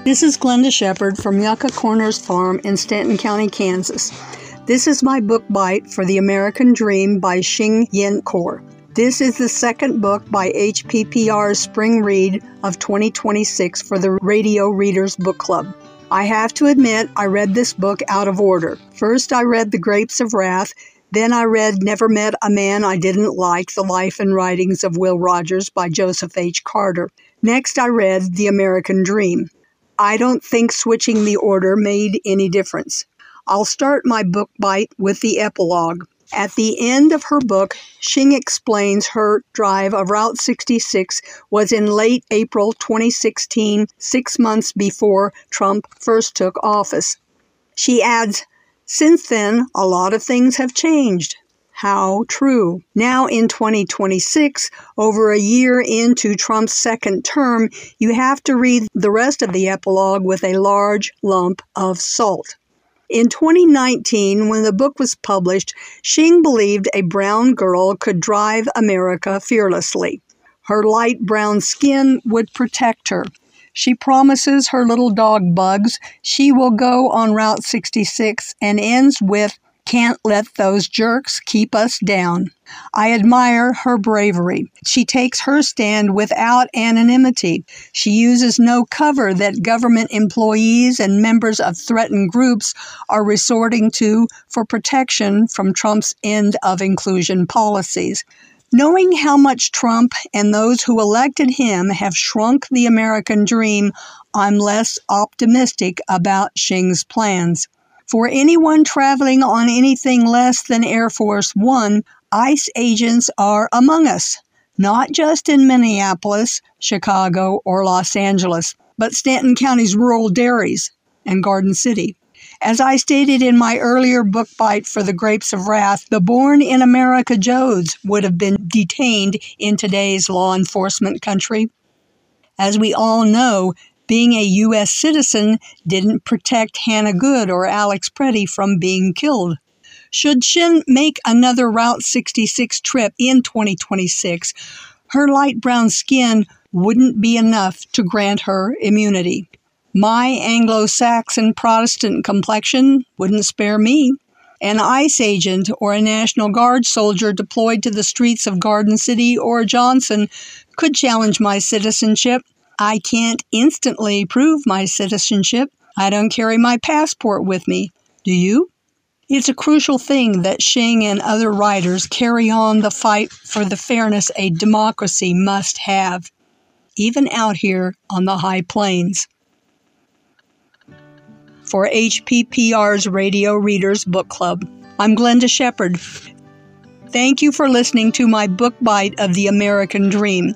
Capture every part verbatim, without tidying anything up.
This is Glenda Shepard from Yucca Corners Farm in Stanton County, Kansas. This is my book bite for The American Dream by Shing Yin Khor. This is the second book by H P P R's Spring Read of twenty twenty-six for the Radio Readers Book Club. I have to admit I read this book out of order. First I read The Grapes of Wrath, then I read Never Met a Man I Didn't Like, The Life and Writings of Will Rogers by Joseph H. Carter. Next I read The American Dream. I don't think switching the order made any difference. I'll start my book bite with the epilogue. At the end of her book, Shing explains her drive of Route sixty-six was in late April twenty sixteen, six months before Trump first took office. She adds, "Since then, a lot of things have changed." How true. Now in twenty twenty-six, over a year into Trump's second term, you have to read the rest of the epilogue with a large lump of salt. In twenty nineteen, when the book was published, Shing believed a brown girl could drive America fearlessly. Her light brown skin would protect her. She promises her little dog Bugs she will go on Route sixty-six and ends with, "Can't let those jerks keep us down." I admire her bravery. She takes her stand without anonymity. She uses no cover that government employees and members of threatened groups are resorting to for protection from Trump's end of inclusion policies. Knowing how much Trump and those who elected him have shrunk the American dream, I'm less optimistic about Shing's plans. For anyone traveling on anything less than Air Force One, ICE agents are among us, not just in Minneapolis, Chicago, or Los Angeles, but Stanton County's rural dairies and Garden City. As I stated in my earlier book bite for The Grapes of Wrath, the born-in-America Joes would have been detained in today's law enforcement country. As we all know, being a U S citizen didn't protect Hannah Good or Alex Preddy from being killed. Should Shing make another Route sixty-six trip in twenty twenty-six, her light brown skin wouldn't be enough to grant her immunity. My Anglo-Saxon Protestant complexion wouldn't spare me. An ICE agent or a National Guard soldier deployed to the streets of Garden City or Johnson could challenge my citizenship. I can't instantly prove my citizenship. I don't carry my passport with me. Do you? It's a crucial thing that Shing and other writers carry on the fight for the fairness a democracy must have, even out here on the high plains. For H P P R's Radio Readers Book Club, I'm Glenda Shepard. Thank you for listening to my book bite of The American Dream.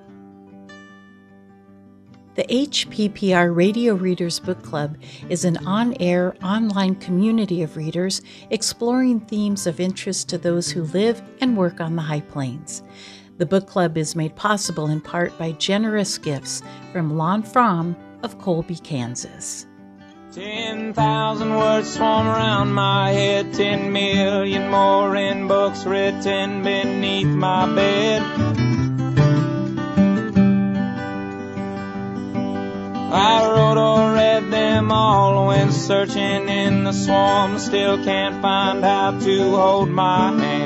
The H P P R Radio Readers Book Club is an on-air, online community of readers exploring themes of interest to those who live and work on the High Plains. The book club is made possible in part by generous gifts from Lon Fromm of Colby, Kansas. Ten thousand words swarm around my head, ten million more in books written beneath my bed. I wrote or read them all when searching in the swarm, still can't find how to hold my hand.